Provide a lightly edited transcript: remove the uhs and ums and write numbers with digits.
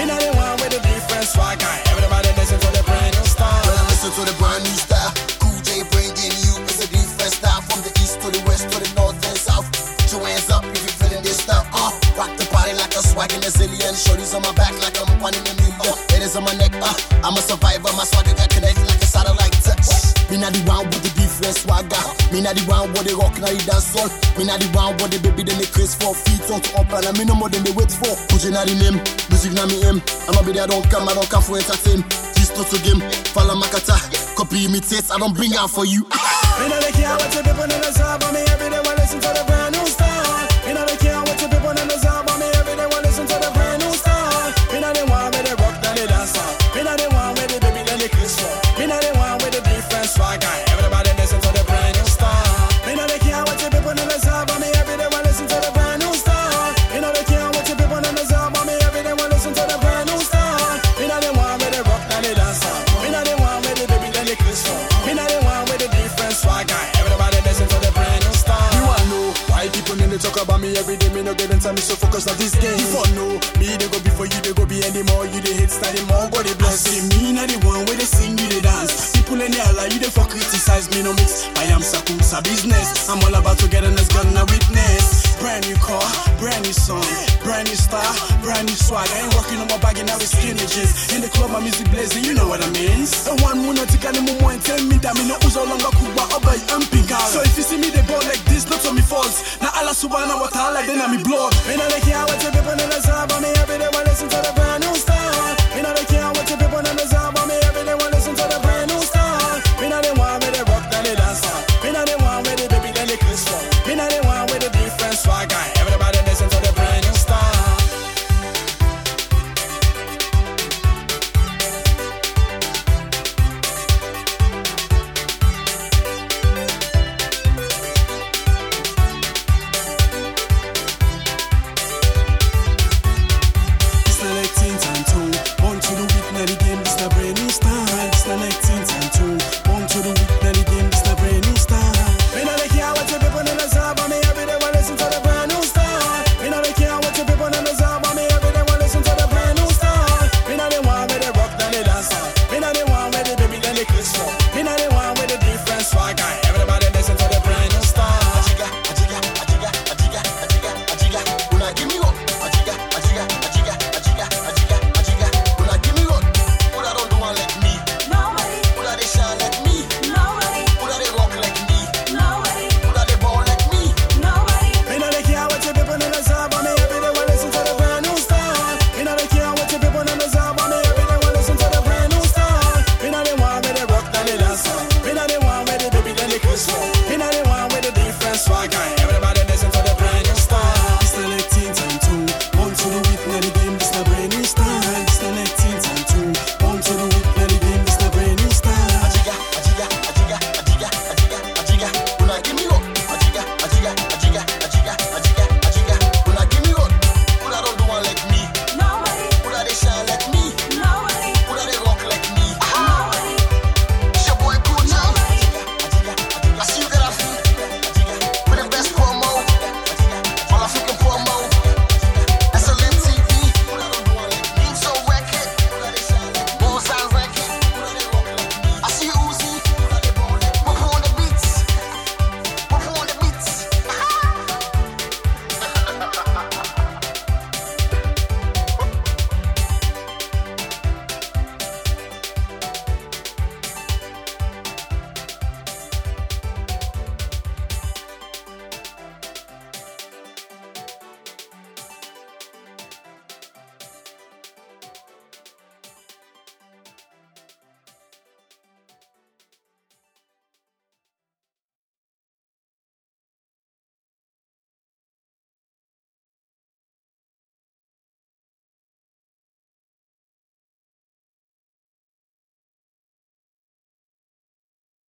Me not the one with the different swagger. Everybody listen to the brand new style. Well, listen to the brand new style. Cool J bringing you is a different style. From the east to the west to the north and south. Put your hands up if you're feeling this stuff. Rock the body like a swag in a zillion. Shorties on my back like I'm one in a million. It is on my neck. I'm a survivor. My swagger got connected like a satellite touch. Me not the one with the different swagger. Me not the one with the rock and the dance on. Me not the one with the baby then they craze for feet on to up and I mean no more than they wait for. Put you not the name, music not me aim. I'm not be there, I don't come for entertain. This not to game, follow my kata. Copy imitates, I don't bring out for you. Me not care what the people in the sub, but me every day will listen to the brand new style. Me not care what the people in the sub, but me every day will listen to the brand new style. Me not the one with the rock and the dance on. Me not the one with the baby then they craze for. Me not the one with the different swagger. Everybody listen to the brand new style. Me not care what the people in the sub, but me every day will listen to the brand new style. Me not care what the people in the sub, but me every day will listen to the brand new style. Me not the one with the rock and the dance on. Me not the one with the baby then they craze for. Me not the one with the different swagger. Everybody listen to the brand new style. You wanna know why people need to talk about me every day? Me no get time, me so focused on this game. You wanna know me they go before you, they go be anymore. You they hate study more, God they bless. See me not the one where they sing, you they dance. People in there like you they for criticize me no mix. I am Sakusa business. I'm all about togetherness, gonna witness. Brand new car, brand new song, brand new style, brand new swag. I ain't working on my bag and now it's skinny jeans. In the club my music blazing, you know what I mean. And one monotic and the moment tell me that me no uso longer kuba oba I'm pink. So if you see me they ball like this, not on me falls. Now Allah subhanahu wa ta'ala then I'm me blood. Me not care what the people in the sub, but me every day will listen to the brand new style. Me not care what the people in the sub, but me every day will listen to the brand new style. Me not the one with the rock and the dance on. Me not the one with the baby then the craze for. Me not the one with the different swagger. Everybody listen to the brand new style. People in the sub,